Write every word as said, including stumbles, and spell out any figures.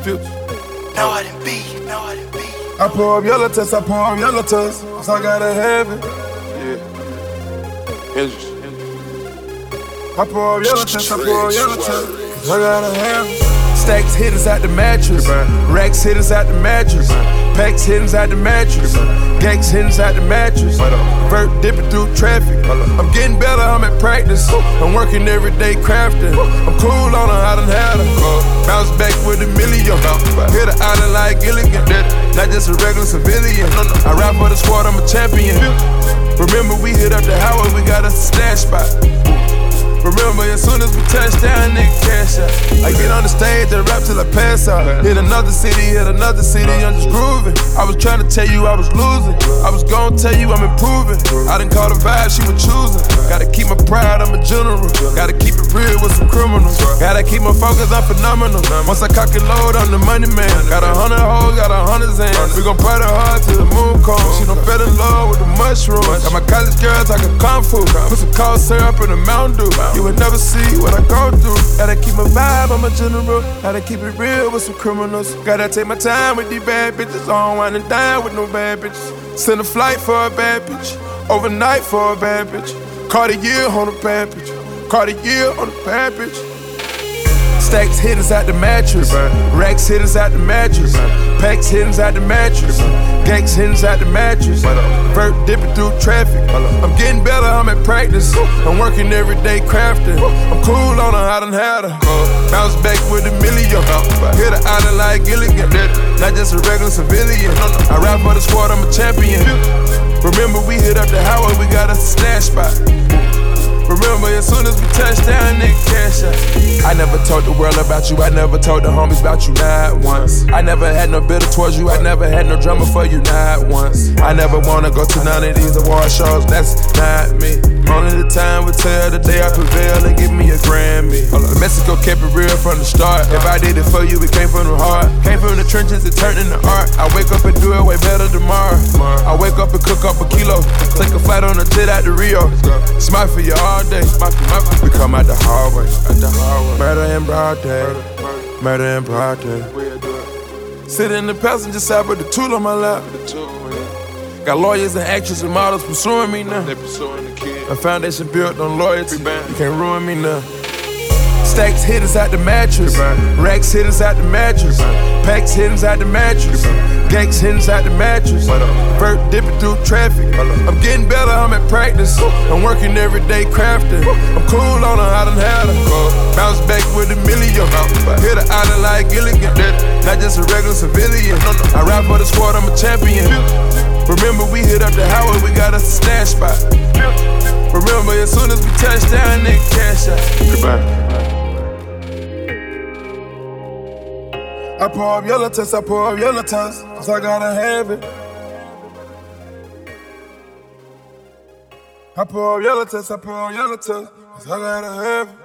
Future. No, I didn't be. No, I didn't be. I pour up yellow test, I pour up yellow test, cause I gotta have it. Yeah. Hendrix. I pour up yellow test, I pour up yellow test, cause I gotta have it. Stacks hitters out the mattress, racks hitters out the mattress, packs hitters out the mattress, gangs hitters out the mattress, vert dipping through traffic. I'm getting better, I'm at practice. I'm working every day crafting. I'm cool on her, I done had her. Bounce back with a million. Hit her island like Gilligan. Not just a regular civilian. I ride for the squad, I'm a champion. Remember we hit up the highway, we got us a stash spot. Remember, as soon as we touch down, nigga, cash out. I get on the stage and rap till I pass out. Hit another city, hit another city, I'm just grooving. I was trying to tell you I was losing. I was gonna tell you I'm improving. I done call the vibe, she was choosing. Gotta keep my pride, I'm a general. Gotta keep it real with some criminals. Gotta keep my focus, I'm phenomenal. Once I cock and load, I'm the money man. Got a hundred hoes, got a hundred zans. We gon' party hard till the moon comes. She done fell in love with the mushrooms. Got my college girls talking kung fu. Put some cold syrup in the Mountain Dew. You would never see what I go through. Gotta keep my vibe, I'm a general. Gotta keep it real with some criminals. Gotta take my time with these bad bitches. I don't wanna die with no bad bitches. Send a flight for a bad bitch. Overnight for a bad bitch. Caught a year on a bad bitch. Caught a year on a bad bitch. Stacks hitters out the mattress, racks hitters out the mattress, packs hitters out the mattress, gangs hitters out the mattress, vert dipping through traffic. I'm getting better, I'm at practice. I'm working every day crafting. I'm cool on her, I done had her. Bounce back with a million. Hit her island like Gilligan. Not just a regular civilian. I ride for the squad, I'm a champion. Remember we hit up the highway, we got us a stash spot. Remember, as soon as we touch down, nigga, cash out. I never told the world about you, I never told the homies about you, not once. I never had no bitter towards you, I never had no drama for you, not once. I never wanna go to none of these award shows, that's not me. Only the time will tell the day I prevail and give me a Grammy. The Mexico kept it real from the start. If I did it for you, it came from the heart. Came from the trenches, it turned into art. I wake up and do it way better tomorrow. I wake up and cook up a kilo. Take a flight on a jet out to Rio. Smile for you all day. We come out the hallway. Murder in broad day. Murder in broad day. Sit in the passenger side with the tool on my lap. Got lawyers and actors and models pursuing me now. They pursuing the kid. A foundation built on loyalty. You can't ruin me now. Stacks hitters out the mattress, racks hitters out the mattress, packs hitters out the mattress, gangs hitters out the mattress, vert dipping through traffic. I'm getting better, I'm at practice. I'm working every day crafting. I'm cool on her, I done had her. Bounce back with a million. Hit her island like Gilligan. Not just a regular civilian. I ride for the squad, I'm a champion. Remember we hit up the highway, we got us a stash spot. Remember, as soon as we touch down, nigga, cash out. Goodbye. I pour up yellow test, I pour up yellow test, cause I gotta have it. I pour up yellow test, I pour up yellow test, cause I gotta have it.